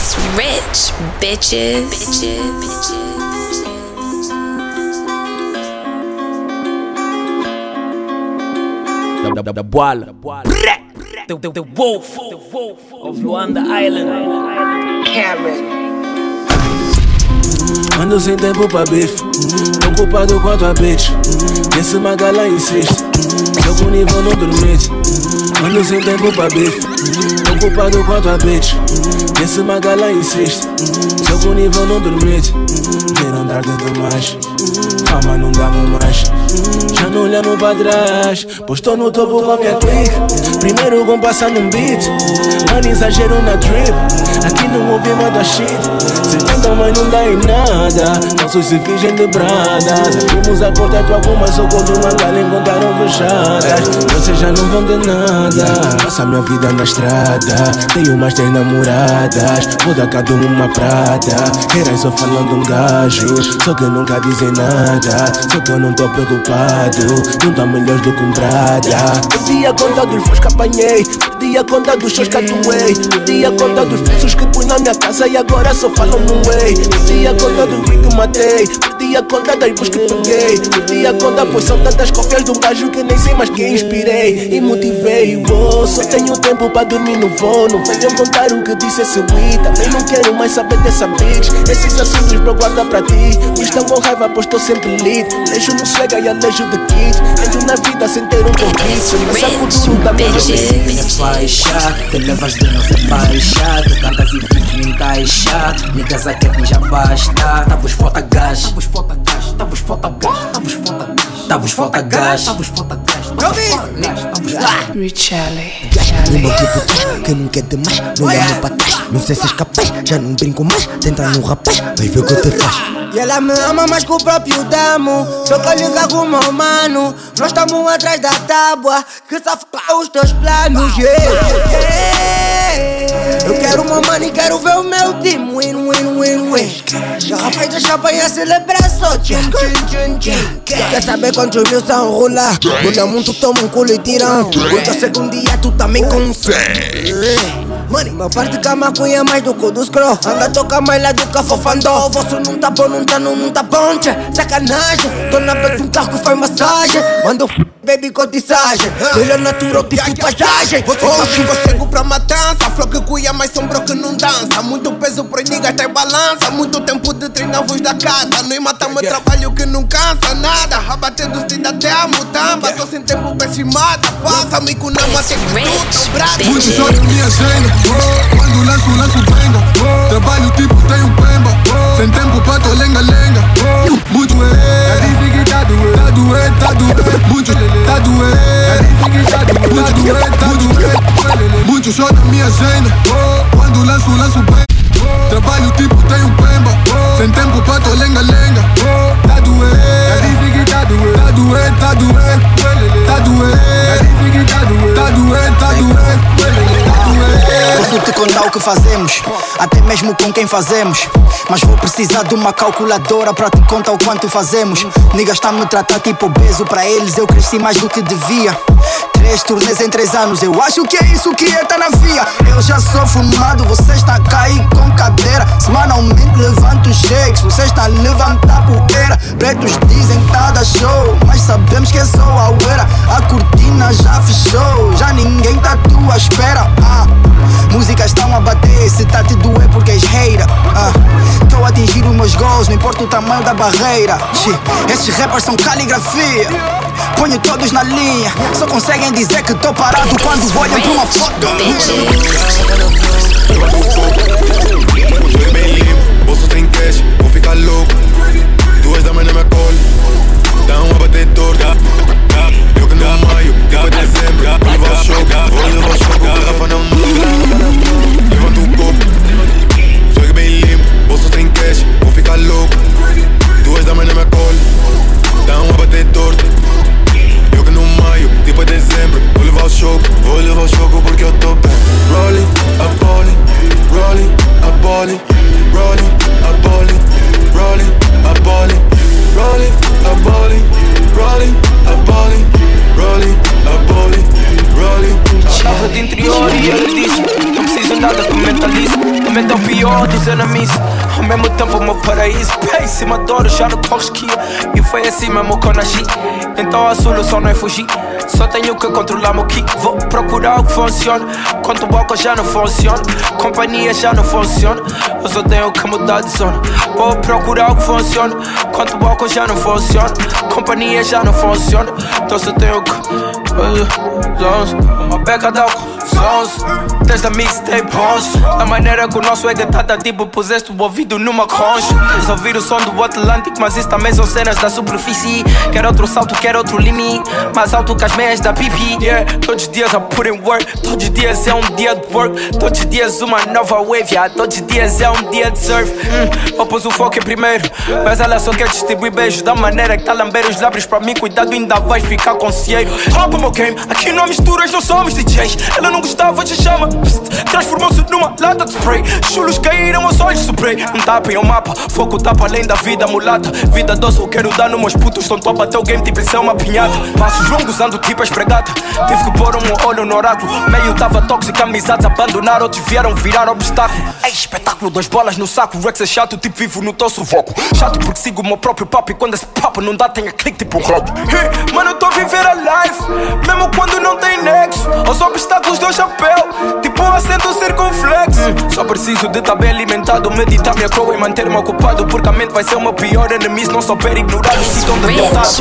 It's rich, bitches. The Boal. The wolf of Luanda Island. Cameron. Ando sem tempo pra bife, ocupado quanto a bitch. Esse magala insiste, jogo nível não permite. Ando sem tempo pra bife, ocupado quanto a bitch. Esse magala insiste, jogo nível não permite. Viram dar tanto mais, fama não dá mais. Já não olhando pra trás, pois tô no topo com a minha clique. Primeiro vão passar num beat, mano exagero na trip. Aqui não ouvimos da shit, se tentam mas não dá em nada. Nossos se fingem de bradas, abrimos a porta de algumas, só quando uma gala encontraram fechadas. Vocês já não vão de nada, passa a minha vida na estrada. Tenho mais 10 namoradas, vou dar cada uma prata. Querem só falando um gajo, só que nunca dizem nada. Só que eu não tô preocupado, não tá melhor do que um brada. Perdi a conta dos fãs que apanhei, perdi a conta dos shows que atuei, perdi a conta dos preços que pus na minha casa e agora só falam no way. Perdi a conta do rio que matei, perdi a conta das bus que peguei, perdi a conta pois são tantas cópias de um gajo que nem sei mais quem inspirei e motivei. Só tenho tempo pra dormir no voo, não venham contar o que disse esse weed. Também não quero mais saber dessa bitch, esses assuntos pra guardar pra ti. Estão com raiva pois tô sempre lit, alejo no swag e alejo de kit. Entro na vida sem ter um convite, essa futuro da minha vida. Minha faixa, te levas de nossa faixa. Tu cantas e vídeos me encaixa. Niggas aqui já basta. Tabus falta gás, tabus falta gás, tabus falta gás, tabus falta gás, tabus falta gás, tabus falta gás, tabus falta gás. Richelle. Uma tipo que não quer demais, não olhando pra trás. Não sei se és capaz, já não brinco mais. Tenta no rapaz, vai ver o que te faz. E ela me ama mais que o próprio damo. Só que liga com o meu mano. Nós estamos atrás da tábua que safa os teus planos. Eu quero uma mano e quero ver o meu time win. Garrafas de champanhe a celebração. Quer saber quantos mil são rolar? Olha muito, toma um culo e tiram. Porque eu sei que um dia tu também consegue. Mano, meu parte com a maconha mais do que o dos crow. Anda a tocar mais lá do que a fofandó. Vosso não tá bom, não tá bom, tchê. Sacanagem, tô na beca um carro que faz massagem. Manda baby cotizagem, melhor natural tipo paisagem. Você chego pra matança, flow que cuia mais sombra que não dança. Muito peso pro niggas tem balança. Muito tempo de treinar voz da casa. Nós matamos trabalho que não cansa nada. Rabatendo se dá até a mutamba. Tô sem tempo pra estimada. Faça amigo na mate que tu brado. Muito só na minha agenda. Quando lanço venga. Trabalho tipo tem um pemba. Sem tempo pra tua lenga-lenga. Muito tá doer. Muito tá doer. Muito só na minha agenda. Quando lanço bem. Trabalho tipo tem um pemba. Sem tempo pra tua lenga-lenga. Tá doer. Posso te contar o que fazemos, até mesmo com quem fazemos. Mas vou precisar de uma calculadora pra te contar o quanto fazemos. Niggas tá me tratar tipo obeso, pra eles eu cresci mais do que devia. 3 turnês em 3 anos, eu acho que é isso que tá na via. Eu já sou fumado, você está a cair com cadeira. Semanalmente levanto shakes, você está a levantar poeira. Pretos dizem que tá da show, mas sabemos que é só a uera. A cortina já fechou, já ninguém tá à tua espera. Músicas estão a bater, se tá te doer porque és hater. Tô a atingir os meus goals, não importa o tamanho da barreira. Esses rappers são caligrafia, ponho todos na linha. Só conseguem dizer que tô parado quando olham pra uma foto. Tô bem limpo, bolso tem cash, vou ficar louco. 2 da manhã na minha cola, dão a bater torta. Eu que não maio, depois de dezembro. Vou levar o choque, garrafa na mão. Levanta o copo, sou bem limpo, bolso tem cash, vou ficar louco. 2 da manhã na minha cola, dão a bater torta. Eu que não maio, depois de dezembro. Vou levar o choque porque eu tô bem. Rolling, a bowling, rolling, a bowling, rolling, a bowling, rolling, a bowling, rolling, a bowling, rolling, a bowling, rolling, a bowling, rolling. Estava de interior e ele disse: não preciso nada que mentalize. momento é o pior dos enemies. Ao mesmo tempo o meu paraíso. Pé em cima de ouro, já não corres que e foi assim mesmo que eu nasci. Então a solução não é fugir, só tenho que controlar meu ki. Vou procurar o que funciona, quanto o álcool já não funciona, companhia já não funciona, eu só tenho que mudar de zona. Vou procurar o que funciona, quanto o álcool já não funciona, companhia já não funciona, então só tenho que uma beca de álcool, desde a mixtape 11. Da maneira que o nosso ego tá tipo puseste o ouvido numa concha. Queres ouvir o som do Atlântico, mas isso também são cenas da superfície. Quero outro salto, quero outro limite, mais alto que as meias da pipi. Yeah, todos os dias I put in work, todos os dias é um dia de work, todos os dias uma nova wave, yeah, todos os dias é um dia de surf. Eu pus o foco em primeiro, mas ela só quer distribuir beijos da maneira que tá a lamber os lábios pra mim. Cuidado, ainda vais ficar com cieiro. Top o meu game, aqui não há misturas, não somos DJs. Ela não gostava de chama, transformou-se numa lata de spray. Chulos caíram aos olhos, soprei um tapa em um mapa, fogo tapa além da vida mulata. Vida doce, eu quero dar nos meus putos, estão top até o game, tipo isso é uma pinhata. Passos longos, ando tipo a esfregata, tive que pôr um olho no oráculo. Meio tava tóxico, amizades abandonaram, outros vieram virar obstáculo. Ei, espetáculo, 2 bolas no saco, Rex é chato, tipo vivo no teu sovaco. Chato porque sigo o meu próprio papo e quando esse papo não dá, tem a clique tipo rock. Hey, mano, eu tô a viver a life, mesmo quando não tem nexo. Aos obstáculos dou chapéu, tipo um acento circunflexo. Só preciso de estar bem alimentado, meditar minha crow e manter-me ocupado, porque a mente vai ser o meu pior inimigo, não souber ignorar os que estão de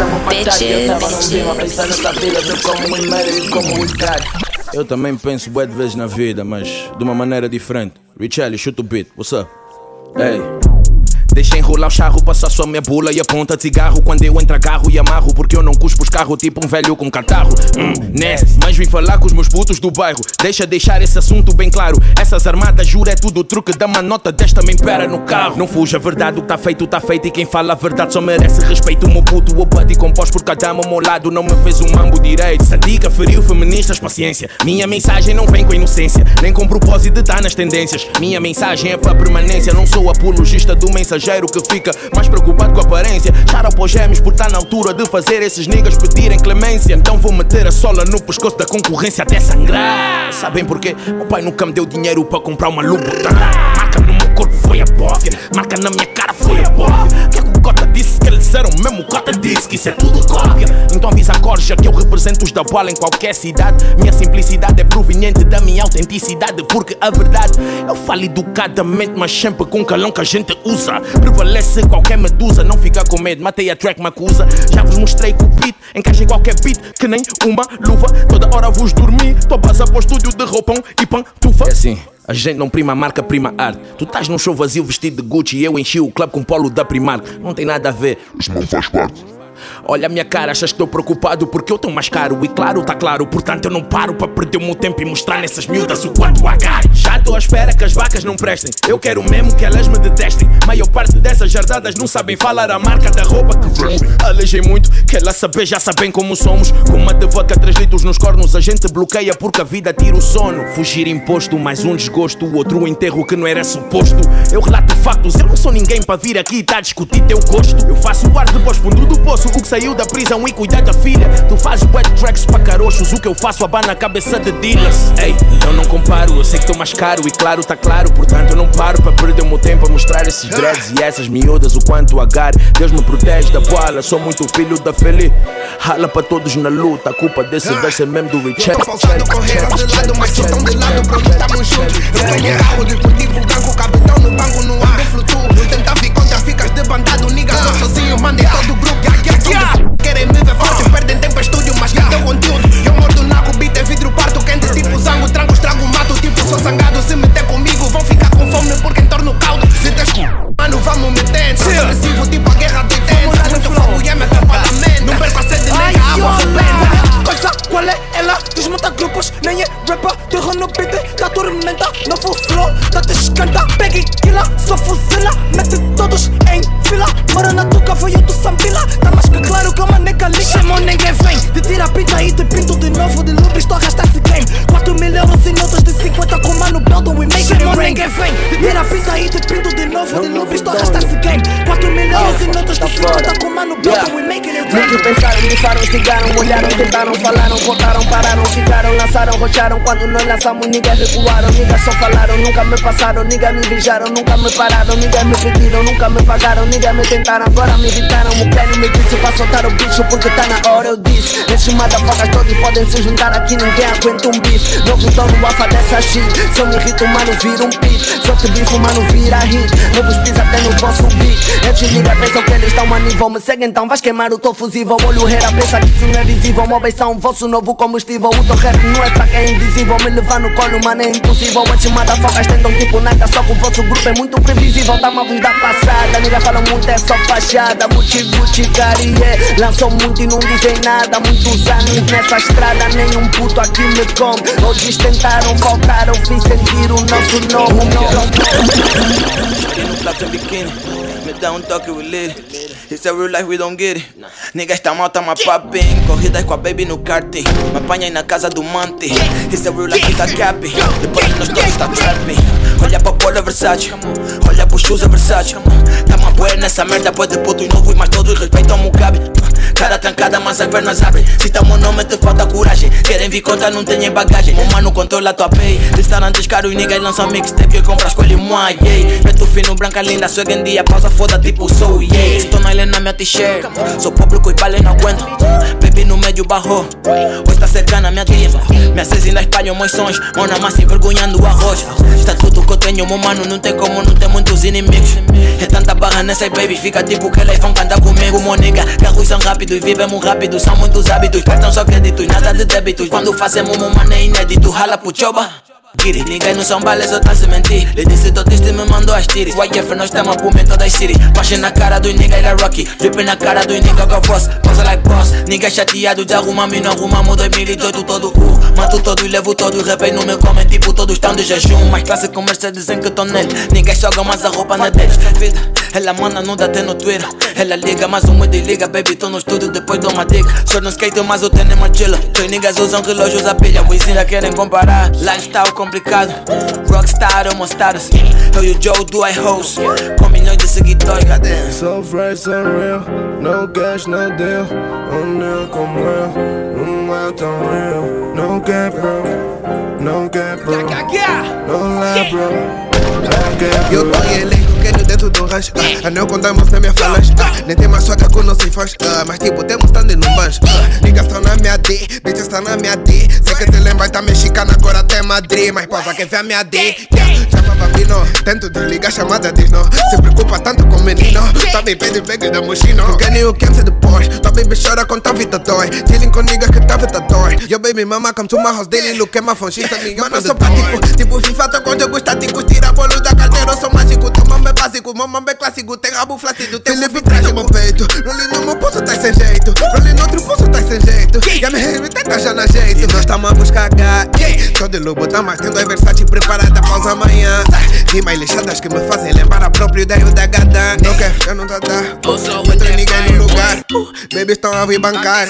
Eu também penso bué de vezes na vida, mas de uma maneira diferente. Richelli, chuta o beat, what's up? Hey. Deixa enrolar o charro, passa só minha bula e aponta de cigarro. Quando eu entro agarro e amarro, porque eu não cuspo os carros tipo um velho com catarro. Nasty, mas vim falar com os meus putos do bairro. Deixar esse assunto bem claro. Essas armadas, juro, é tudo truque. Dá uma nota desta, me impera no carro. Não fuja a verdade, o que tá feito, e quem fala a verdade só merece respeito. O meu puto, o buddy composto por cada ao meu lado, não me fez um mambo direito. Sadica, feriu, feministas, paciência. Minha mensagem não vem com inocência, nem com propósito de estar nas tendências. Minha mensagem é para permanência, não sou apologista do mensageiro que fica mais preocupado com a aparência. Shout para os gêmeos por estar na altura de fazer esses niggas pedirem clemência. Então vou meter a sola no pescoço da concorrência até sangrar. Sabem porquê? Meu pai nunca me deu dinheiro para comprar uma Louboutin. Marca no meu corpo foi a bófia, marca na minha cara foi a bófia. Que é que o Cota disse que eles eram mesmo? O Cota disse que isso é tudo cópia. Então avisa a corja que eu represento os da bola em qualquer cidade. Minha simplicidade é proveniente da minha autenticidade, porque a verdade eu falo educadamente, mas sempre com calão que a gente usa. Prevalece qualquer medusa, não fica com medo, matei a track Macusa. Já vos mostrei que o beat encaixa em qualquer beat, que nem uma luva. Toda hora vos dormi, tô a passar para o estúdio de roupão e pantufa. É assim, a gente não prima marca, prima arte. Tu estás num show vazio vestido de Gucci e eu enchi o clube com polo da Primark. Não tem nada a ver, isso não faz parte. Olha a minha cara, achas que estou preocupado porque eu tô mais caro? E claro, tá claro, portanto eu não paro para perder o meu tempo e mostrar nessas miúdas o quanto agarro. Já tô à espera que as vacas não prestem, eu quero mesmo que elas me detestem. Maior parte dessas jardadas não sabem falar a marca da roupa que vestem. Alejei muito, que ela saber, já sabem como somos. Com uma de vodka, 3 litros nos cornos, a gente bloqueia porque a vida tira o sono. Fugir imposto, mais um desgosto, o outro enterro que não era suposto. Eu relato factos, eu não sou ninguém para vir aqui e tá a discutir teu gosto. Eu faço o ar depois fundo do poço, o que saiu da prisão e cuidar da filha. Tu fazes wet tracks para carochos, o que eu faço abana a cabeça de dealers. Ei, então não comparo, eu sei que tô mais caro e claro, tá claro, portanto eu não paro para perder o meu tempo a mostrar esses dreads e essas miúdas o quanto agarre. Deus me protege da bola, sou muito filho da Feli. Rala para todos na luta, a culpa desse verso é mesmo do Richard. Tô faltando correr de lado, mas se tão de lado, pronto, tamo juntos. Eu tenho carro desportivo, ganco, capitão no banco, no ar eu flutuo. Não tenta vir contra, ficas debandado, nigga, sou sozinho, mandei todo o grupo. Querem me ver forte, perdem tempo estúdio, mas cadê o conteúdo? Eu mordo naco, beat é vidro parto, quente tipo zango, tranco, estrago, mato, tipo sou zangado. Se meter comigo, vão ficar com fome porque entorno o caldo. Se tens mano, vamos meter, sou agressivo, tipo a guerra do 80. Muito fogo e é me atrapalha a mente, não perco a sede nem a água repleta. Coisa, qual é ela? Desmonta grupos, nem é rapper, terror no beat, tá tormenta, não for flow, tá te esquenta. Pega e quila, só fuzila, mete todos em fila. Mora na tuca, foi eu do Sambila, tá mais que claro que uma nega liga. Chamou, ninguém vem, te tira a pinta e te pinto de novo. De lubres, tô a arrastar esse game. 4 mil euros em notas de 50 com mano Belton, we make it rain. Ninguém vem, te tira a pinta e te pinto de novo. De lubres, tô a arrastar esse game. 4 mil milhões e notas do céu. Tá com mano broken, we making it rain. Muitos pensaram, disseram, instigaram, olharam, tentaram, falaram, voltaram, pararam, ficaram, lançaram, rocharam. Quando nós lançamos, ninguém recuaram, ninguém só falaram, nunca me passaram, ninguém me vigiaram, nunca me pararam, ninguém me pediram, nunca me pagaram, ninguém me tentaram, agora me evitaram. O pleno me disse pra soltar o bicho porque tá na hora, eu disse. Esses motherfuckers todos podem se juntar aqui, ninguém aguenta um bife. Novo dono, alfa dessa shit. Se eu me irrito, mano, vira um beat. Se eu te bifo, mano, vira hit. Novos pisa até no vosso beat. Esses niggas pensam que eles estão a nível. Me segue então, vais queimar o teu fusível. Olho reira, pensa que isso não é visível. Móveis são o vosso novo combustível. O teu rap não é pra quem é invisível. Me levar no colo, mano, é impossível. Esses motherfuckers tentam tipo nada, só que o vosso grupo é muito previsível. Tá mal da passada, nigga falam muito, é só fachada. Gucci, carie, lançou muito e não dizem nada. Muitos anos nessa estrada, nenhum puto aqui me come. Outros tentaram, faltaram, fiz sentir o nosso nome. Shorty no club sem biquíni, me dá toque, we lit it. It's a real life, we don't get it. Nigga está mal, tá uma popping. Corridas com a baby no karting, me apanha aí na casa do Monte. It's a real life, it's a capping. Depois de nós todos tá trapping. Olha pra Polo Versace, olha pro shoes Versace. Tá uma boa nessa merda, pode de putos novos, mas todos respeitam o Mugabe. Cara trancada, mas as pernas abrem. Se tá meu nome, te falta coragem. Querem vir contra, não tem bagagem. Meu mano controla tua pay. Restaurantes caros e niggas lançam mixtape. Que compra, escolhe moai, yeah. Preto fino, branca linda, swag em dia. Pausa foda tipo sou, yeah. Estou na ilha na minha t-shirt. Sou pobre, com vale, não aguento. Baby no meio barro. Hoje tá cercando a minha tia. Minha cesa ainda espalham meus sons. Mona massa envergonhando o arroz. Está tudo que eu tenho, meu mano. Não tem como, não tem muitos inimigos. É tanta barra nessa baby. Fica tipo que eles vão cantar comigo, meu nigga. Carros são rápidos e vivemos rápido. São muitos hábitos, cartão só créditos, nada de débitos. Quando fazemos um mano é inédito. Rala pro choba. Get it, ninguém não são balas, só tá se mentir. Lhe disse tô triste, me mandou as tiras. YF, nós estamos a pumar todas as city. Pache na cara dos niggas, ele é Rocky. Drip na cara dos niggas, go boss. Posa like boss. Niggas chateados, desarrumamos e não arrumamos 2018 todo. Mato todo e levo todo. E rapei não me comem, tipo todos estão de jejum. Mais classe com Mercedes em que tô nele. Niggas jogam mais a roupa na deles. Vida, ela manda não dá até no Twitter. Ela liga, mas um me desliga. Baby, tô no estúdio, depois dou uma dica. Só no skate, mas eu tenho uma chilla. Dois niggas usam relógios a pilha. Os ainda querem comparar. Lifestyle complicado, rockstar ou status. Eu e o Joe do iHost, com milhões de seguidores, cadê? So fresh, so real, no cash, no deal. Nil como eu, não é tão real. No cap, bro, no cap, bro. No lie, bro. Eu tô em elenco, quero dentro do rancho. Anel com diamonds na minha falange. Nem tem mais swagger que não sei faz. Mas tipo, temos standing no banjo. Niggas estão na minha D, bitches estão na minha D. Sei que te lembras da mexicana, agora até Madrid. Mas pausa quem vê a minha D. Chama bambino, tento desligar a chamada, diz não. Se preocupa tanto com o menino. Tá bem pede bag da mochila. Não quer nem o cancer depois. Tua baby chora com tua vida dói. Chilling com niggas que tua vida dói. Your baby mama come to my house daily. Look at my phone, she's telling me mano, eu sou prático. Tipo FIFA, tô quando eu gosto de tira bolo da carteira, eu sou mágico. Teu mamãe é básico, meu mamãe é clássico. Tem rabo flácido, tem Felipe traz no meu peito. Rolling no meu pulso, tá sem jeito. Rolling no outro pulso, tá sem jeito. Já me reivindei, tá já na jeito. E nós tamo a buscar H. Tô de lobo, tá mais tendo a Versace preparada pausa amanhã. Rimas lixadas que me fazem lembrar a própria ideia da gata. Não quer, eu não dá. Entro em ninguém no lugar. Babies estão a vir bancar.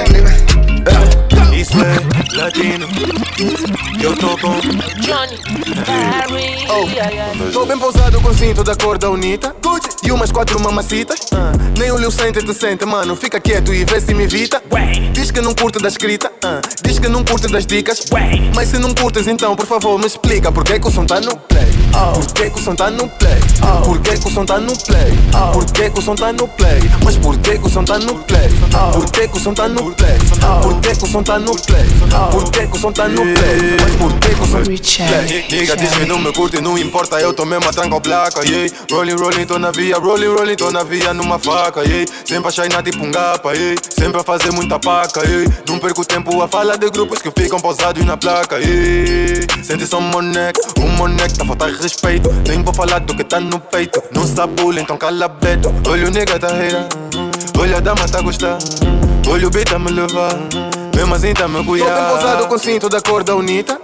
Isso é latino. Eu tô com Johnny Harry. Tô bem pousado com cinto da cor da Unita e umas 4 mamacitas. Nem o Lil Sente te sente, mano. Fica quieto e vê se me evita. Diz que não curte da escrita, diz que não curte das dicas. Mas se não curtes, então por favor me explica. Por que o som tá no play? Por que o som tá no play? Por que o som tá no play? Por que o som tá no play? Mas por que o som tá no play? Por que o som tá no play? Por que o som tá no play? Por que o som tá no play? Mas por que o som tá no play? Nigga diz que não me curte, não importa, eu tô mesmo a tranca placa, yeah. Rolling, rolling, tô na via, rolling, rolling, tô na via numa faca, yeah. Sempre a shainar tipo um gapa, yeah. Sempre a fazer muita paca, yeah. Não perco tempo a falar de grupos que ficam pausados na placa, yeah. Sente só um moneque, tá a faltar respeito. Nem vou falar do que tá no peito. Não sabe bullying, então cala beto. Olha o nigga tá reira, olha a dama tá a gostar. Olha o beat a me levar, mesmo assim tá me cuidar. Tô bem pousado com cinto da cor da Unita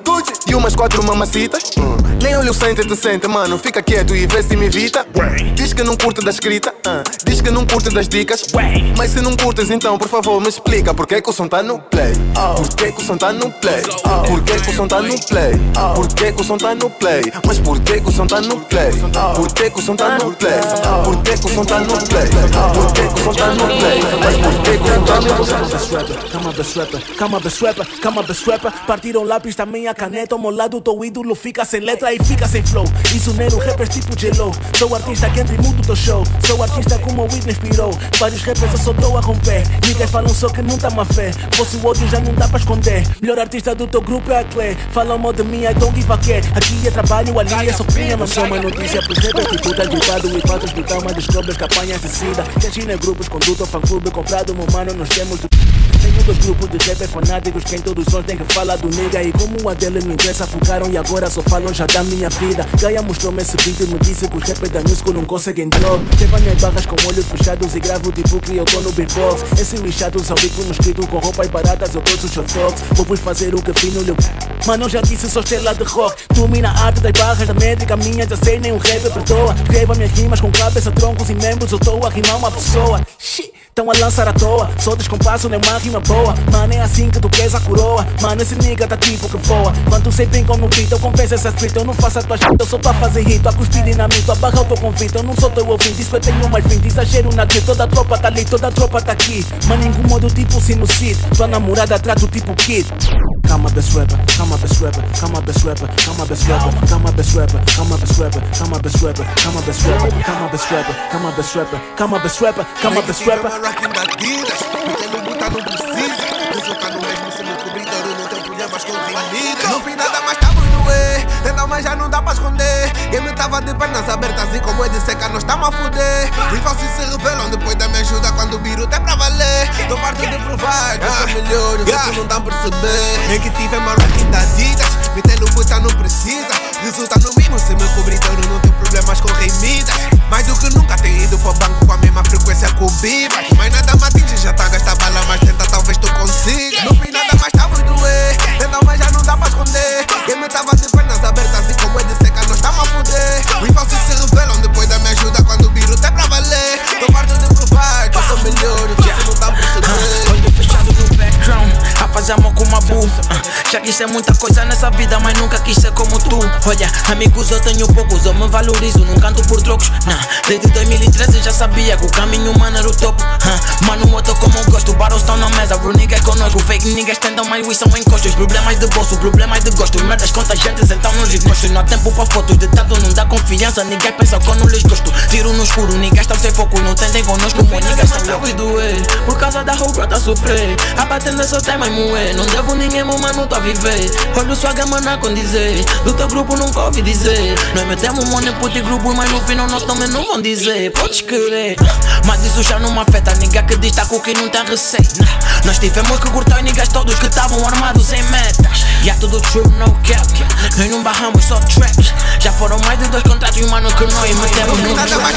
e umas 4 mamacitas. Nem olho sente, te sente, mano, fica quieto e vê se me evita. Diz que não curte da escrita, diz que não curte das dicas. Mas se não curtes então, por favor, me explica porque que o som tá no play. Porque que o som tá no play. Porque que o som tá no play. Porque que o som tá no play. Mas porque que o som tá no play. Porque que o som tá no play. Porque que o som tá no play. Porque que o som tá no play. Mas porque que o som tá no play. Calma, best rapper, calma, best rapper, calma, best rapper. Partiram lápis da minha caneta. Ao meu lado, teu ídolo fica sem letra e fica sem flow. Isso nero, rappers tipo J-Lo. Sou artista que entra e mudo teu show. Sou artista como o Whitney inspirou. Vários rappers eu só estou a romper. Niggas falam só que não tá má fé. Fosse o ódio já não dá pra esconder. Melhor artista do teu grupo é a Clay. Falam mal de mim, I don't give a care. Aqui é trabalho, ali é só pinha. Mas só uma notícia pros rappers tipo tá gritado. E fatos de calma, descobre campanhas de sida. Quem grupos, conduto, fã-clube comprado. Meu mano, nós temos tenho 2 grupos de rappers fanáticos que em todos os sons tem que falar do nigga. E como a dele me interessa, focaram e agora só falam já da minha vida. Gaia mostrou-me esse vídeo e me disse que os rappers da music não conseguem drop. Levam as barras com olhos fechados e gravo tipo que eu tô no beatbox. Esses lixados audífonos escritos com roupas baratas, eu trouxe os shortfox. Vou-vos fazer o que fino lhe... Mano, já disse, sou estrela de rock. Domina a arte das barras, da métrica minha, já sei, nem um rapper perdoa. Escreva minhas rimas com cabeça, troncos e membros, eu tô a rimar uma pessoa. Tão a lançar à toa, só descompasso, nem uma rima boa. Mano, é assim que tu queres a coroa. Mano, esse nigga tá tipo que voa. Quando cê brincam no beat, eu confesso essa street. Eu não faço a tua shit, eu só tô a fazer hit. A cuspir dinamite, a barra eu tô convite. Eu não sou teu ouvinte, diz que eu tenho mais 20. Exagero na trip, toda a tropa tá ali, toda a tropa tá aqui. Mano, incomodo tipo sinusite. Tua namorada trato tipo kid. Calma, best rapper, calma, best rapper, calma, best rapper, calma, best rapper, calma, best rapper, calma, best rapper, calma, best rapper, calma, best rapper, calma, best rapper, calma, best rapper, calma, best rapper, calma, best rapper. Rocking batidas, metendo luta não precisa. Resulta no mesmo se me cobridor, não tem problemas com rimida. No fim nada mais tá muito doer, tenta mas já não dá pra esconder. Game tava de pernas abertas e como é de seca nós tamo a fuder. E falsos se revelam depois da minha ajuda quando o biruta é pra valer. Tô farto de provar que eu sou melhor, vocês não dão a perceber. Nem que tive uma rocking da Adidas, metendo luta não precisa. Resulta no mesmo se me cobridor, não tem problemas com rimidas. Mais do que nunca tenho ido pro banco com a mesma frequência com o Bivas. Mas nada me atinge, já tá a gastar bala, mas tenta talvez tu consiga. No fim nada mais tá muito doer, tenta mas já não dá pra esconder. Game tava de pernas abertas e como é de seca nós tamo a fuder. Os falsos se revelam depois da minha ajuda quando o biruta é pra valer. Tô farto de provar que eu sou melhor, você não dá pra perceber. Olho fechado no background, a fazer amor com uma bull. Já quis ser muita coisa nessa vida, mas nunca quis ser como tu. Olha, amigos eu tenho poucos, eu me valorizo, não canto por trocos. Desde 2013 já sabia que o caminho humano era o topo. Mano, eu tô como gosto, battles estão na mesa, bro, niggas conosco. Fake niggas tentam mais wish, são encostos. Problemas de bolso, problemas de gosto. Merdas contagiantes, então não lhes gosto. Não há tempo pra fotos, de tanto não dá confiança. Ninguém pensa que eu não lhes gosto. Tiro no escuro, niggas estão sem foco, não tentem conosco. Pô, niggas estão loucos e doer, por causa da roupa tá a sofrer. A batenda só tem mais moer, não devo ninguém, meu mano, tô a viver. Olho sua gama na condizer, do teu grupo nunca ouvi dizer. Nós metemos money puto grupo, mas no final nós também não vão dizer. Podes querer, mas isso já não me afeta. Nigga que diz tá com que não tem receita. Nós tivemos que cortar niggas todos que estavam armados sem metas. E há tudo true, no cap. Nós não barramos, só traps. Já foram mais de 2 contratos, mano, que nós metemos no trap.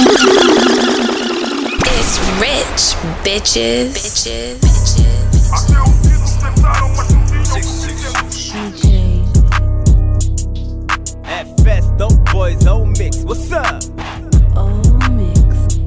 It's rich, bitches. Bitches. FS, dope boys, O Mix, what's up? O Mix.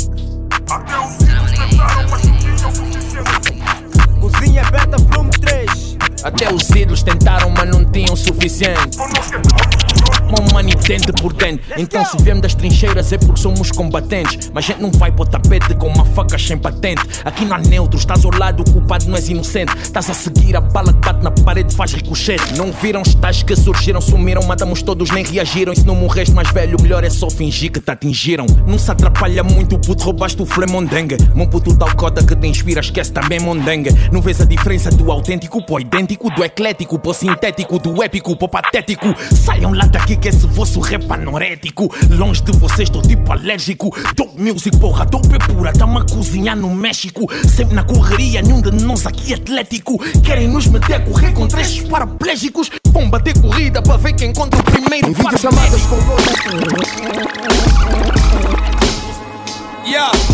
Cozinha aberta, volume 3. Até os ídolos tentaram, mas não tinham o suficiente. Uma money dente por dentro. Então se viemos das trincheiras é porque somos combatentes. Mas a gente não vai pro tapete com uma faca sem patente. Aqui não há neutro, estás ao lado, o culpado não és inocente. Estás a seguir a bala que bate na parede, faz ricochete. Não viram os tais que surgiram, sumiram, matamos todos, nem reagiram. E se não morreste mais velho, melhor é só fingir que te atingiram. Não se atrapalha muito, puto, roubaste o flemondengue. Meu puto tal cota que te inspira, esquece também mondengue. Não vês a diferença do autêntico pro idêntico, do eclético pro sintético, do épico pro patético. Saiam lá daqui que esse vosso rap anorético. Longe de vocês estou tipo alérgico. Dope music, porra, dope é pura. Tamo a cozinhar no México. Sempre na correria, nenhum de nós aqui atlético. Querem nos meter a correr com 3 paraplégicos. Vão bater corrida para ver quem encontra o primeiro. Em vídeo chamadas com Yeah.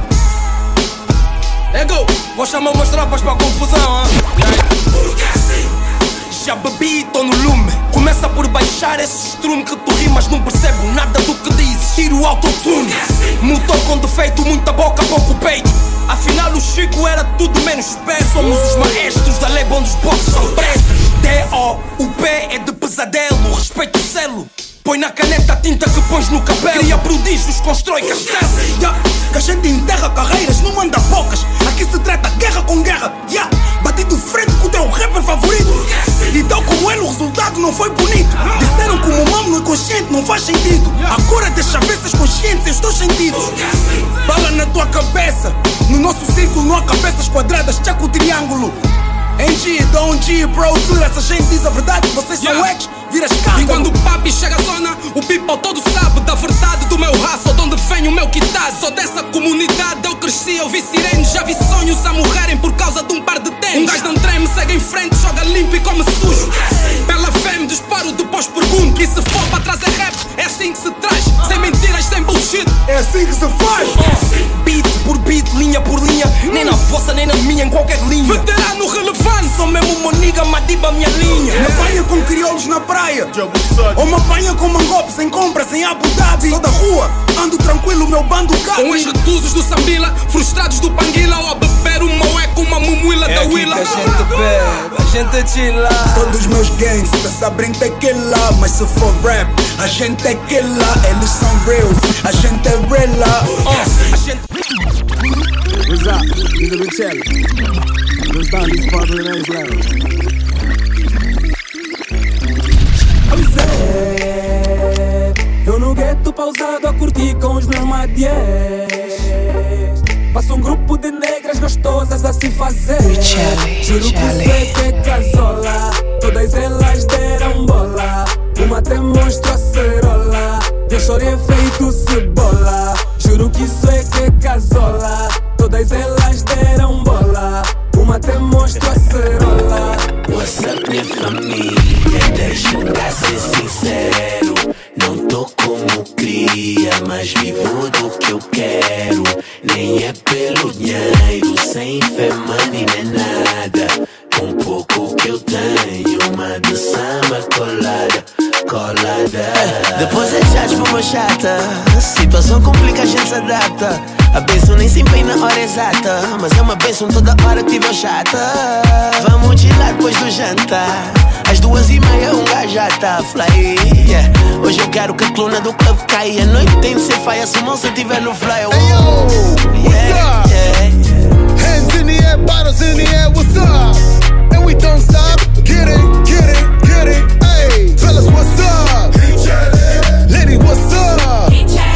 Ego, vou chamar umas tropas pra confusão, hein? Porque assim, já bebi e tô no lume. Começa por baixar esse strume que tu rimas, não percebo nada do que dizes. Tiro o autotune, motor com defeito, muita boca, pouco peito. Afinal o Chico era tudo menos esperto. Somos os maestros da lei, onde os bosses são pretos. D.O. O P é de pesadelo, respeito o selo. Põe na caneta a tinta que pões no cabelo. Cria prodígios, constrói castelos. Que a gente enterra carreiras, não manda poucas. Aqui se trata guerra com guerra. Bati de frente com o teu rapper favorito. E tal como ele, o resultado não foi bonito. Disseram que o meu mamo não é consciente, não faz sentido. Agora deixa ver se és consciente, eu estou sentido. Bala na tua cabeça. No nosso círculo não há cabeças quadradas, checa o triângulo. NG, Don G, Pro Tour, essa gente diz a verdade, vocês são ex, vira escândalo. E quando o papi chega à zona, o people todo sabe da verdade do meu raço, de onde vem o meu quitado. Sou dessa comunidade, eu cresci, eu vi sirenes, já vi sonhos a morrerem por causa de um par de tênis. Um gajo não treme, segue em frente, joga limpo e come sujo. Pela fé me disparo, depois pergunto. E se for para trazer rap, é assim que se traz. Sem mentiras, sem bullshit, é assim que se faz. Beat por beat, linha por linha, nem na vossa nem na minha, em qualquer linha. Veterano relevante, sou mesmo uma nigga, Madiba minha linha. Me apanha com crioulos na praia, ou me apanha com mangopes em compras em Abu Dhabi. Sou da rua, ando tranquilo, meu bando cabe. Com os retusos do Sambila, frustrados do Panguila, ou a beber uma ué com uma mumuila da Willa. A gente bebe, a gente chila. Todos os meus gangsters sabem tequila, mas se for rap, a gente é killer. Eles são reals, a gente é real. A gente... What's up? This is Richelle. Let's start this part of the nice level. Pois é, eu no gueto pausado a curtir com os meus madiés. Passa um grupo de negras gostosas a se fazer. Juro que sei que é casola, todas elas deram bola. Uma até mostra a cerola, eu chorei feito cebola. Juro que isso é que é casola, todas elas deram bola. Uma até mostra a cerola. What's up, minha família? Deixa-me ser sincero. Não tô como cria, mas vivo do que eu quero. Nem é pelo dinheiro, sem fé, money, nem nada. Com pouco que eu tenho, uma de samba colada. Depois é chat pra uma chata. Situação complica, a gente se adapta. A bênção nem sempre vem na hora exata, mas é uma bênção toda hora que tiver chata. Vamos chilar depois do jantar. Às 2:30 um gajo já tá fly, yeah. Hoje eu quero que a coluna do clube caia. A noite tem de ser faia se o moço estiver no fly. Oh, hey yo, what's up? Hands in the air, bottles in the air, what's up? And we don't stop, get it, get it, get it. Hey, fellas, what's up? Lady, what's up?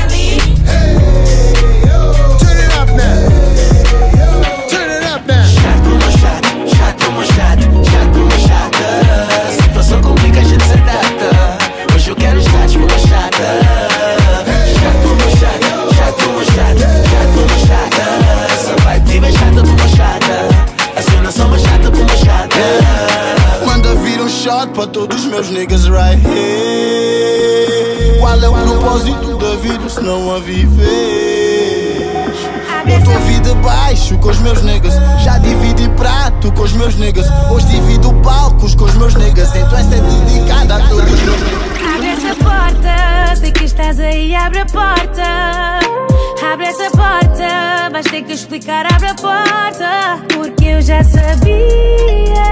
Turn it up now. Turn it up now. Shot por uma shot, shot por uma shot, shot por uma chata. Situação complica, a gente se adapta. Hoje eu quero shots por uma chata. Shot por uma shot, shot por uma shot, shot por uma chata. Essa vibe vive é chata por uma chata. A cena só uma chata por uma chata. Manda vir um shot para todos os meus niggas right here. Qual é o propósito da vida se não a viver? Eu tô a vida baixo com os meus niggas. Já dividi prato com os meus niggas. Hoje divido palcos com os meus niggas. Então essa é dedicada a todos os meus niggas. Abre essa porta, sei que estás aí, abre a porta. Abre essa porta, vais ter que explicar, abre a porta. Porque eu já sabia.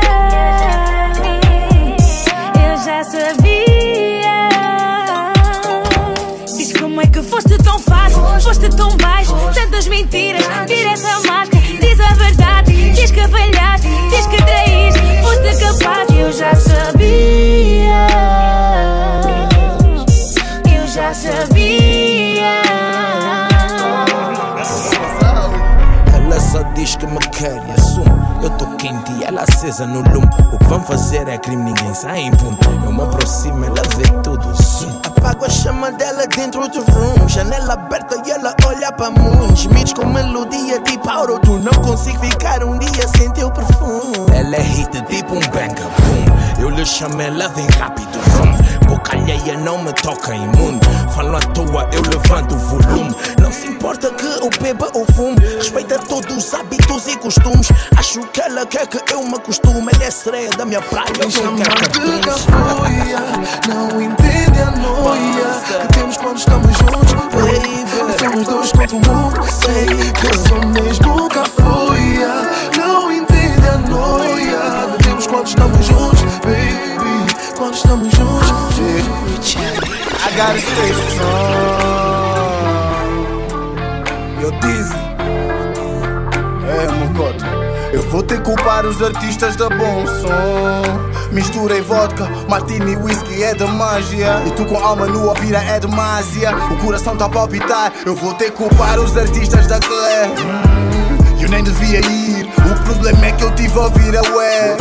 Eu já sabia. Diz como é que foste tão fácil, foste tão baixo. Tantas mentiras, tira essa máscara. Diz a verdade, diz que falhaste, diz que traíste. Foste capaz, eu já sabia. Eu já sabia. Ela só diz que me quer e assume. Eu tô quente e ela acesa no lume. O que vamos fazer é crime, ninguém sai impune. Eu me aproximo, ela vê tudo, zoom. Apago a chama dela dentro do room. Janela aberta e ela olha pra mundo. Schmitz com melodia tipo Auto-Tune. Não consigo ficar um dia sem teu perfume. Ela é hit tipo um banga, boom. Eu lhe chamo, ela vem rápido, rum. boca alheia não me toca, imundo. Falo à toa, eu levanto o volume. Não se importa que eu beba ou fume. Respeita todos os hábitos e costumes. Acho que ela quer que eu me acostume. Ela é sereia da minha praia, eu quero de cafoia, não entende a noia que temos quando estamos juntos, baby. Somos dois contra o mundo, sei que eu sou mesmo cafoia. Não entende a noia que temos quando estamos juntos, baby. Quando estamos juntos, I gotta stay strong. Eu disse, Mocota, eu vou ter que culpar os artistas da bom som. Misturei vodka, martini e whisky é da mágia. E tu com alma nua vira é demasia. O coração tá a palpitar. Eu vou ter que culpar os artistas da Claire. Eu nem devia ir. O problema é que eu tive a ouvir a ué.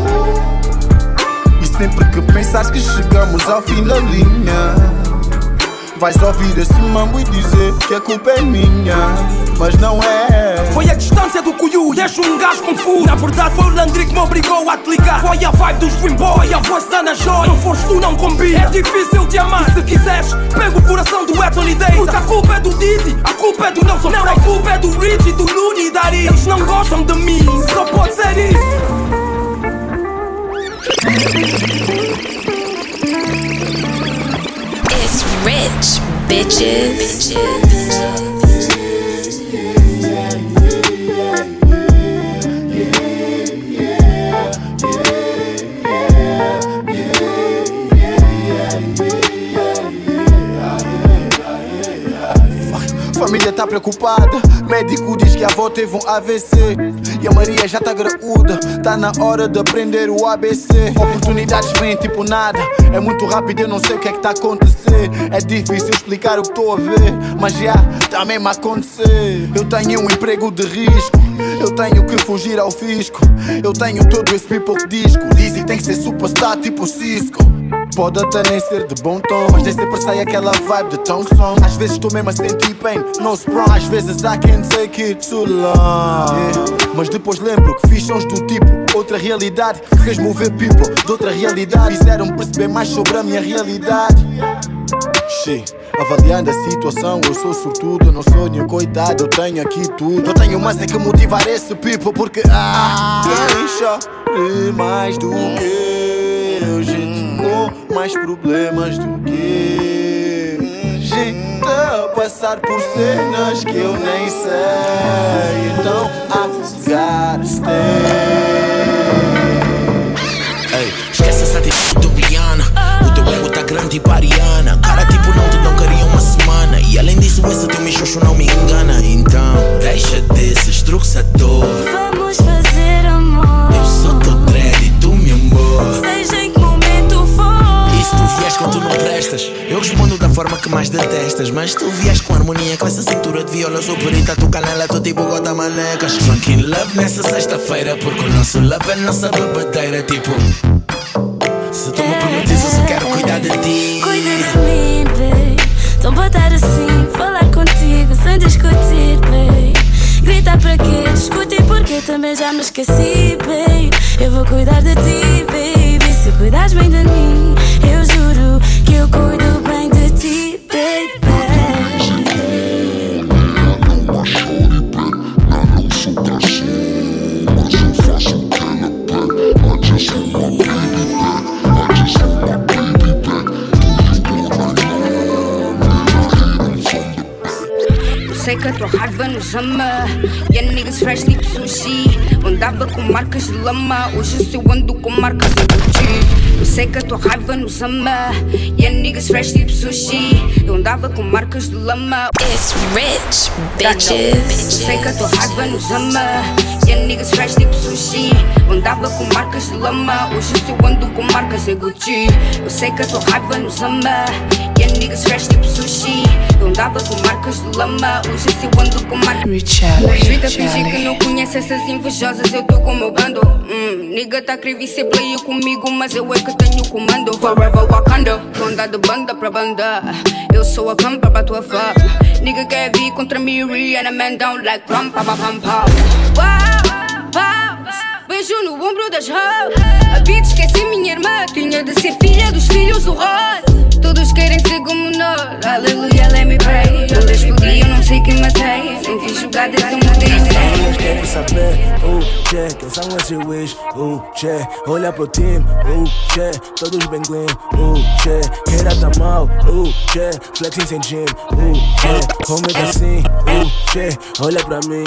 E sempre que pensares que chegamos ao fim da linha, vais ouvir esse mambo e dizer que a culpa é minha, mas não é. Foi a distância do Cuiú, deixa um gajo confuso. Na verdade foi o Landry que me obrigou a te ligar. Foi a vibe dos Dream Boy, a voz da Ana Joy. Não foste tu, não combina. É difícil de amar. E se quiseres, pega o coração do Edson e deita. Porque a culpa é do Dizzy, a culpa é do Nelson. Não, a culpa é do Richie, do Luni e da Ari. Eles não gostam de mim, só pode ser isso. It's rich, bitches. Família tá preocupada, médico diz que a avó teve um AVC. E a Maria já tá graúda, tá na hora de aprender o ABC. Oportunidades vêm tipo nada, é muito rápido, eu não sei o que é que tá a acontecer. É difícil explicar o que estou a ver, mas já tá mesmo a acontecer. Eu tenho um emprego de risco, eu tenho que fugir ao fisco. Eu tenho todo esse people que disco, dizem tem que ser superstar tipo Cisco. Pode até nem ser de bom tom, mas nem sempre sai aquela vibe de Tong Song. Às vezes estou mesmo a sentir pain, no sprung. Às vezes I can't take it too long, Mas depois lembro que fiz sons do tipo outra realidade, que fez mover people de outra realidade. Fizeram-me perceber mais sobre a minha realidade. Avaliando a situação, eu sou sortudo, eu não sou nenhum coitado, eu tenho aqui tudo. Eu tenho mais é que motivar esse people, porque deixa mais do que eu, gente, com mais problemas do que gente a passar por cenas que eu nem sei. Então I gotta stay. Ei, esquece essa atitude do Rihanna. O teu ego tá grande e pariana. Cara tipo não te dão uma semana. E além disso esse teu michocho não me engana. Então deixa desses truques à toa. Vamos fazer amor. Eu sou teu dread e tu meu amor. Seja em que momento for. E se tu vies quando tu não prestas, eu respondo da forma que mais detestas. Mas tu vies com harmonia, com essa cintura de viola superita, tu canela, tu tipo gota manecas. Drunk in love nessa sexta-feira, porque o nosso love é nossa bebedeira. Tipo, se tu me prometes, eu só quero cuidar de ti. Cuida de mim, babe. Então pode estar assim, falar contigo sem discutir, babe. Grita para quê? Discutir porque também já me esqueci, babe. Eu vou cuidar de ti, baby. Se cuidares bem de mim, eu juro que eu cuido bem de ti, baby. Sei que a tua raiva nos ama. E a niggas fresh tipo sushi. Andava com marcas de lama, hoje eu ando com marcas de Gucci. Eu sei que a tua raiva nos ama. E a niggas fresh tipo sushi. Eu andava com marcas de lama. It's rich, bitches. Eu sei que a tua raiva nos ama. E a niggas fresh tipo sushi. Eu andava com marcas de lama, hoje eu ando com marcas de Gucci. Eu sei que a tua raiva nos ama. E a niggas fresh tipo sushi. Eu andava com marcas de lama, hoje eu ando com marcas. Ajuda a fingir que não conhece essas invejosas, eu tô com o meu bando. Nigga tá querendo ser player comigo, mas eu é que tenho comando. Forever Wakanda, vou andar de banda pra banda. Eu sou a campa pra tua fã. Nigga quer vir contra mim, Rihanna man down like rum, pa pa pam pam. Wow, wow, beijo no ombro das hoes. A bitch esqueci minha irmã, tinha de ser filha dos filhos do rock. Todos querem ser como nós, aleluia, let me pray. Todas explodi, eu não sei quem matei. Nem fiz jogadas, eu mudei. Eles querem saber, yeah, quem são esses wish, yeah. Olha pro time, yeah, todos bem clean, yeah. Queira tá mal, yeah, flexing sem gym, yeah. Come assim, yeah, olha pra mim,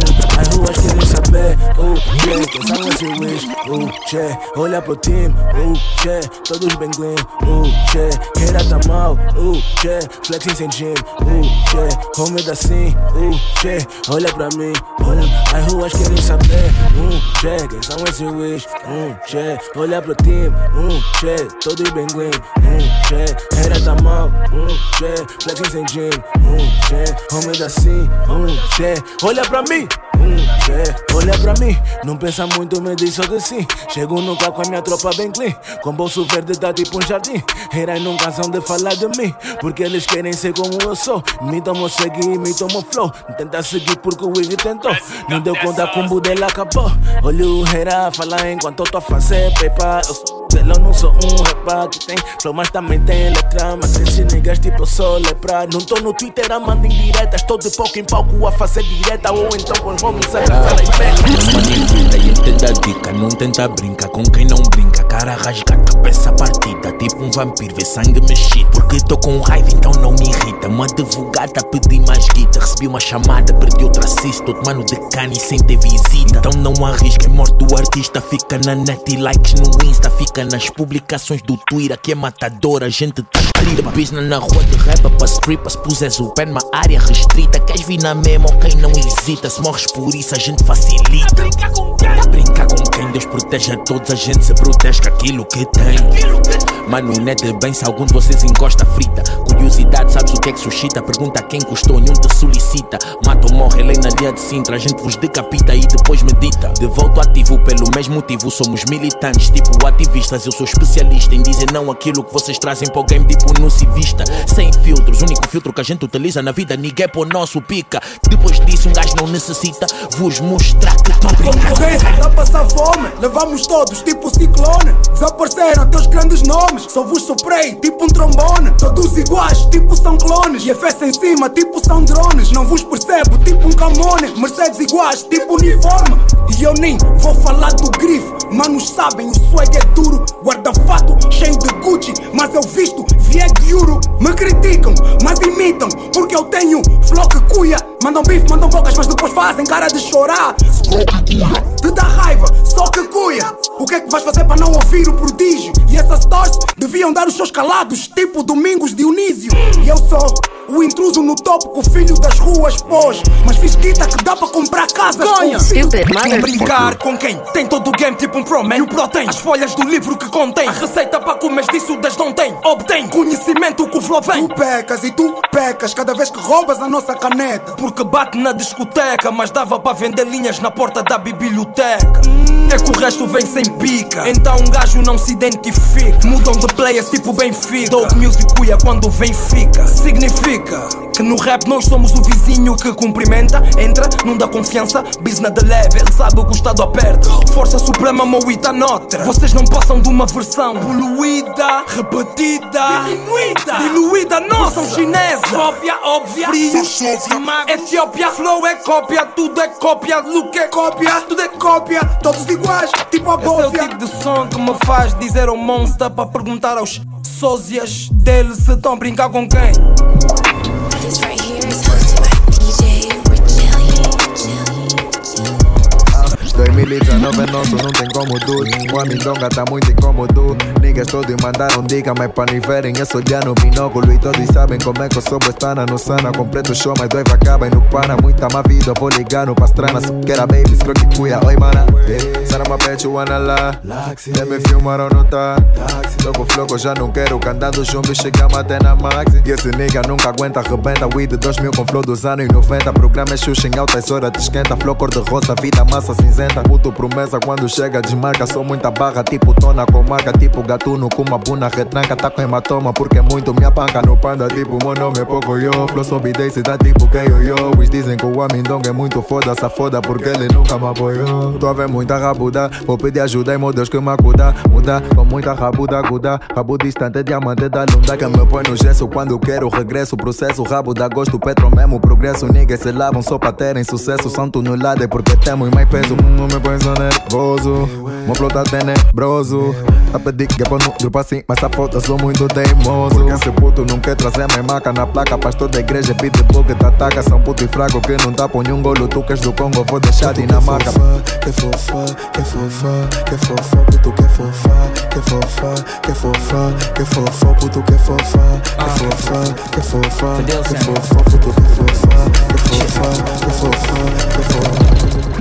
as ruas querem saber, yeah, quem são esses wish, yeah. Olha pro time, yeah, todos bem clean, yeah. Queira tá mal, yeah, flexing sem gym, yeah. Come assim, yeah, olha pra mim, as ruas querem saber, yeah, quem são esses wish, yeah. Olha pro time, yeah, todos bem clean, yeah. Queira tá mal, yeah, flexing sem gym, yeah. Come assim, yeah, olha pra mim. Yeah, olha pra mim, não pensa muito, me diz só que sim. Chego no carro com a minha tropa bem clean, com bolso verde tá tipo um jardim. Heróis não cansam de falar de mim, porque eles querem ser como eu sou. Me tomam seguir, me tomam flow. Não tenta seguir porque o Wiggy tentou. Não deu conta com o budela acabou. Olha o Hera falar enquanto eu tô a fazer paper. Eu não sou um rapaz que tem flow, mas também tem letra. Mas esses niggas tipo eu sou lepra. Não tô no Twitter a mandar indiretas, estou de pouco em palco a fazer direta. Ou então com os homens a cantar em pé. Não manipula e entenda a dica, não tenta brincar com quem não brinca. Cara rasga, cabeça partida, tipo um vampiro, vê sangue mexido. Porque tô com raiva, então não me irrita. Uma advogada pedi mais guita, recebi uma chamada, perdi outra assist. Todo mano de cani sem ter visita. Então não arrisca, é morte do artista. Fica na net e likes no Insta, fica nas publicações do Twitter. Que é matadora, a gente tá escrita. Business na rua de rap pra strippers. Puses o pé numa área restrita. Queres vir na mesma, ok, não hesita. Se morres por isso a gente facilita. Brinca com quem? Brinca com quem? Deus protege a todos, a gente se protege com aquilo que tem. Mano, não é de bem se algum de vocês encosta frita. Curiosidade, sabes o que é que suscita? Pergunta a quem custou, nenhum te solicita. Mata ou morre, lei na linha de Sintra. A gente vos decapita e depois medita. De volta ativo pelo mesmo motivo. Somos militantes, tipo ativistas. Eu sou especialista em dizer não aquilo que vocês trazem para o game, tipo no civista. Sem filtros, o único filtro que a gente utiliza na vida. Ninguém é para o nosso pica. Depois disso um gajo não necessita vos mostrar que tô brincando. Dá a passar fome, levamos todos tipo ciclone. Desapareceram teus grandes nomes, só vos soprei tipo um trombone. Todos iguais, tipo são clones. E a festa em cima, tipo são drones. Não vos percebo, tipo um camone. Mercedes iguais, tipo uniforme. E eu nem vou falar do grifo. Manos sabem, o swag é duro. Guarda-fato cheio de Gucci, mas eu visto Vieg Euro. Me criticam, mas imitam, porque eu tenho flow que cuia. Mandam bife, mandam bocas, mas depois fazem cara de chorar. Te dá raiva, só que cuia. O que é que vais fazer para não ouvir o prodígio? E essas stars deviam dar os seus calados, tipo Domingos Dionísio. E eu sou o intruso no topo que o filho das ruas pôs. Mas fiz guita que dá para comprar casas. Ganha! Vem brincar com quem tem todo o game tipo um pro man. E o pro tem as folhas do livro que contém. A receita para comer disso das não tem. Obtém conhecimento que o flow vem. Tu pecas e tu pecas cada vez que roubas a nossa caneta. Porque bate na discoteca, mas dava para vender linhas na porta da biblioteca. É que o resto vem sem pica, então um gajo não se identifica. Mudam de players tipo Benfica. Dope music cuia quando vem fica. Significa que no rap nós somos o vizinho que cumprimenta. Entra, não dá confiança, business de leve. Ele sabe o que o estado aperta. Força suprema, moída noutra. Vocês não passam de uma versão poluída, repetida, diluída, nossa. São chinesa, cópia óbvia, frio, Etiópia, flow é cópia. Tudo é cópia, look é cópia. Tudo é cópia, todos iguais, tipo a bófia. Esse é o tipo de som que me faz dizer ao monster para perguntar aos sósias dele se estão a brincar com quem. This right here is hosted by DJ Brazilian. 2019 nosso não tem como tudo. O amidonga tá muito incômodo. Niggas todos mandaram dica, mas pra nem verem eu sou olhar no binóculo. E todos sabem como é que eu sou bestana no sana. Completo show, mas dois acaba e no pana. Muita má vida, eu vou ligar no pastrana. Se quer baby, espero que cuia, oi mana. Sana uma pet, wanna lá. Nem me filmaram no tá. Logo floco, já não quero. Candado junto, chegamos até na maxi. E esse nigga nunca aguenta, rebenta. Weed 2000 com flow dos anos 90. Programa é Xuxa em altas horas, te esquenta. Flow cor de rosa, vida massa cinzenta. puto promessa quando chega desmarca. Sou muita barra, tipo tona com marca. Tipo gatuno com uma buna retranca. Tá com hematoma porque muito me apanca. No panda tipo meu nome é pouco yo. Flow sob 10 tá tipo que yo. Eles dizem que o Amindong é muito foda. Essa foda porque ele nunca me apoiou. Tô a ver muita rabuda, vou pedir ajuda e meu Deus que me acuda. Muda com muita rabuda aguda. Rabo distante, diamante da lunda. Que me põe no gesso quando quero regresso. Processo, rabo da gosto, petro mesmo progresso. Niggas se lavam só pra terem sucesso. São toneladas porque temos mais peso. Não me põe só nervoso. Meu flow tá tenebroso. A pedir que é pra não dropa assim, mas a foda sou muito teimoso. Porque esse puto não quer trazer mais maca na placa. Pastor da igreja, pitbull que te ataca. São puto e fraco que não tá põe um golo. Tu que és do Congo, vou deixar de na marca. Que fofa, que fofa, que fofa, puto que fofa, que fofa, que fofa, que fofa, puto que fofa, que fofa, que fofa, que fofa, puto que fofa, que fofa, que fofa, que fofa.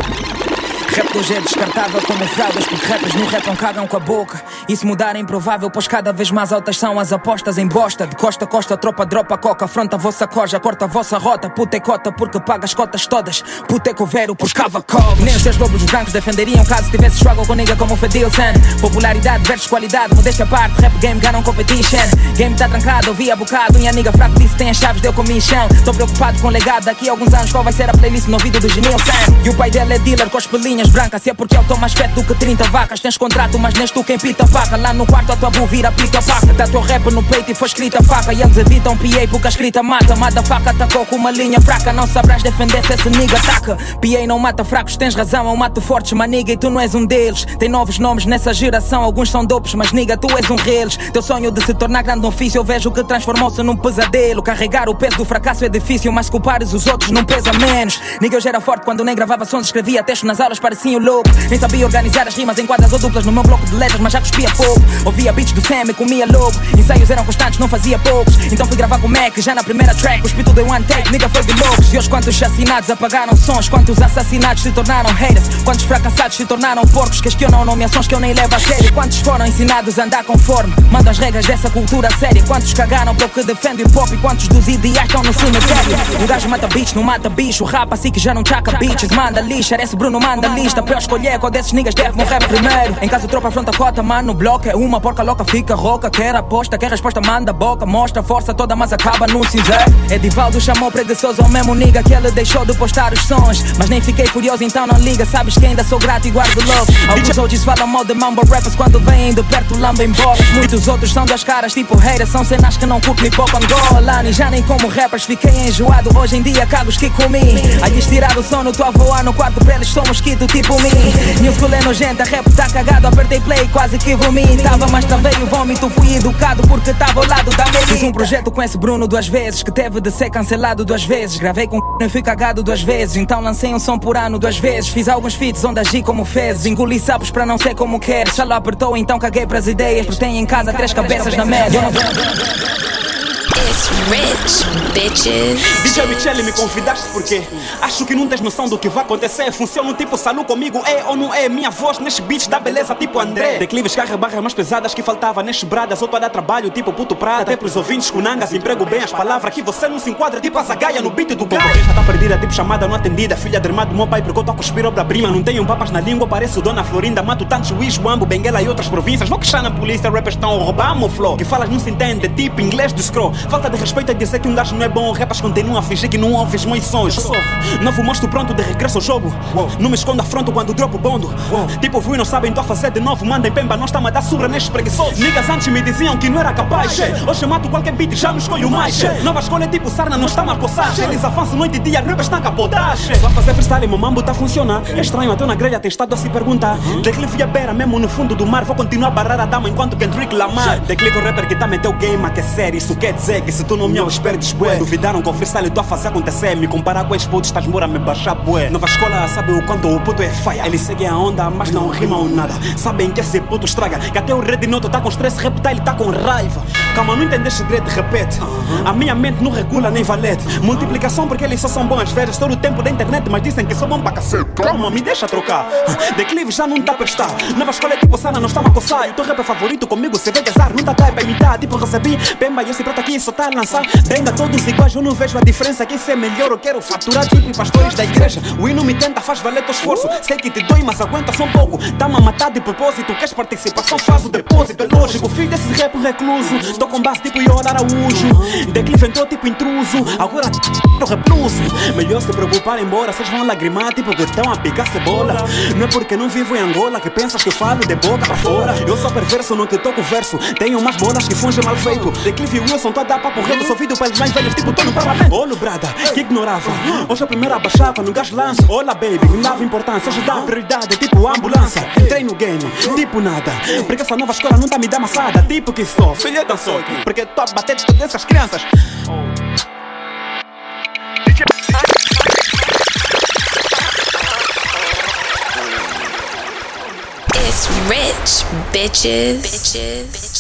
Rap hoje é descartável como fraldas, porque rappers no rapam cagam com a boca. Isso mudar é improvável, pois cada vez mais altas são as apostas em bosta. De costa a costa, tropa dropa coca, afronta a vossa coja, corta a vossa rota. Puta é cota porque paga as cotas todas. Puta é coveiro por cava cobre. Nem os teus lobos brancos defenderiam caso tivesse struggle com nigga como Fedilson. Popularidade versus qualidade, modéstia à parte, rap game ganam competition. Game tá trancado, ouvi a bocado, minha nigga fraco disse tem as chaves, deu comichão. Tô preocupado com o legado, daqui a alguns anos qual vai ser a playlist no ouvido do Genilson. E o pai dele é dealer com as pelinhas brancas. Se é porque eu tô mais feto do que 30 vacas. Tens contrato, mas neste tu quem pita faca. Lá no quarto a tua bu vira pica faca. Tá teu rap no peito e foi escrita faca. E eles evitam PA porque a escrita mata. Mata faca, atacou com uma linha fraca. Não sabrás defender se esse nigga ataca. PA não mata fracos, tens razão, eu mato fortes. Mas nigga, e tu não és um deles. Tem novos nomes nessa geração, alguns são dopes, mas nigga, tu és um reles. Teu sonho de se tornar grande no ofício, eu vejo que transformou-se num pesadelo. Carregar o peso do fracasso é difícil, mas culpares os outros não pesa menos. Nigga, eu já era forte quando nem gravava sons, escrevia textos nas aulas, parecia um louco. Nem sabia organizar as rimas em quadras ou duplas no meu bloco de letras, mas já cuspia fogo. Ouvia beats do Sam e comia logo. Ensaios eram constantes, não fazia poucos. Então fui gravar com o Mac, já na primeira track. O espírito deu one take, nigga foi de loucos. E hoje quantos chacinados apagaram sons, quantos assassinados se tornaram haters, quantos fracassados se tornaram porcos, questionam nomeações que eu nem levo a sério. Quantos foram ensinados a andar conforme mandam as regras dessa cultura séria. Quantos cagaram pelo que defende o pop e quantos dos ideais estão no cemitério. Um gajo mata bitch, não mata bicho. Rapa assim que já não chaca bitches. Manda lixa, esse Bruno manda lista. Pra eu escolher qual desses niggas deve morrer primeiro. Em caso tropa afronta a cota, mano, o bloco é uma porca louca, fica rouca. Quer aposta, quer resposta, manda boca. Mostra a força toda, mas acaba no cinzeiro. Edivaldo chamou preguiçoso ao mesmo nigga que ele deixou de postar os sons. Mas nem fiquei furioso, então não liga. Sabes que ainda sou grato e guardo love. Alguns outros falam mal de mumble rappers quando vêm de perto lambem bolas. Muitos outros são das caras tipo haters, são cenas que não curtem hip hop Angola. E já nem como rappers fiquei enjoado, hoje em dia cago os que comi. Aí estirar o sono, tua voar no quarto pra eles sou mosquito tipo mim. New school é nojenta, rap tá cagado, apertei play quase que vomitava. Mas travei o vômito, fui educado porque tava ao lado da merita. Fiz um projeto com esse Bruno 2 vezes, que teve de ser cancelado 2 vezes. Gravei com e fui cagado 2 vezes, então lancei um som por ano 2 vezes. Fiz alguns feats onde agi como fezes, engoli sapos pra não ser como queres. Já lá apertou, então caguei pras ideias, porque tenho em casa 3 cabeças na mesa. It's rich, bitches. DJ Michele, me convidaste porque acho que não tens noção do que vai acontecer. Funciona tipo salu comigo, é ou não é? Minha voz nestes beats dá beleza tipo André. Declives, carga barras mais pesadas que faltava nestes bradas. Outro a dar trabalho tipo puto prata. Até pros ouvintes com nangas, emprego bem as palavras. Que você não se enquadra tipo a zagaia no beat do Gaia. Concorrência tá perdida, tipo chamada não atendida. Filha de irmã do meu pai, porque eu tô a cuspir obra-prima. Não tenho papas na língua, pareço Dona Florinda. Mato tantos juiz, Wambo, Benguela e outras províncias. Vou queixar na polícia, rappers estão a roubar meu flow. Que falas não se entende, tipo inglês do scroll. Falta de respeito é dizer que um gajo não é bom. Rappers continuam a fingir que não ouves meus sons. Novo monstro pronto de regresso ao jogo. Não me escondo afronto quando dropo o bondo. Tipo fui não sabem, tô a fazer de novo. Mandem pemba, nós estamos a dar surra nestes preguiçosos. Niggas antes me diziam que não era capaz. Hoje eu mato qualquer beat, já não escolho mais. Nova escolha tipo sarna, não está mal coçagem. Eles avançam noite e dia, rappers estão capotagem. Só fazer freestyle, meu mambo tá a funcionar. É estranho, até na grelha tem estado a se perguntar. Declive e a beira, mesmo no fundo do mar. Vou continuar a barrar a dama enquanto Kendrick Lamar. Declive o rapper que tá meteu game a que é sério. Isso quer dizer que se tu não me ouves, perdes bué. Duvidaram com o freestyle, tô a fazer acontecer. Me comparar com esses putos, estás mora a me baixar bué. Nova escola sabe o quanto o puto é faia. Eles seguem a onda, mas não rimam nada. Sabem que esse puto estraga. Que até o Red Noto tá com stress, reptile tá com raiva. Calma, não entendeste direito, repete. A minha mente não regula nem valete. Multiplicação porque eles só são bons às vezes. Todo o tempo da internet, mas dizem que sou bom pra cacete. Calma, me deixa trocar. Declive já não tá a prestar. Nova escola é tipo sana, não está a coçar. E teu rapper favorito comigo, se vê gazar, não tá a imitar. Tipo recebi, pemba e esse prato aqui só tá a lançar benga todos iguais, eu não vejo a diferença. Que isso é melhor, eu quero faturar tipo pastores da igreja. O hino me tenta, faz valer teu esforço. Sei que te dói, mas aguenta só um pouco. Tá-me a matar de propósito, queres participação, faz o depósito. É lógico, filho desse rap recluso. Tô com base tipo Ior Araújo. Declive entrou tipo intruso. Agora eu repluso. Melhor se preocupar embora, vocês vão lagrimar tipo que estão a picar cebola. Não é porque não vivo em Angola que pensas que eu falo de boca pra fora. Eu sou perverso, não te toco verso. Tenho mais bolas que fungem mal feito. Declive Wilson, tô a dar papo reto. Sou ouvido pelos mais velhos, tipo tô no parlamento. Olha o brada, que ignorava. Hoje é a primeira a baixar quando o gajo lança. Olha baby, me dava importância. Hoje dá prioridade, tipo ambulância. Entrei no game, tipo nada. Porque essa nova escola não tá me dando amassada. Tipo que sou, filha da sorte. Porque tô a bater de todas essas crianças. It's rich, bitches.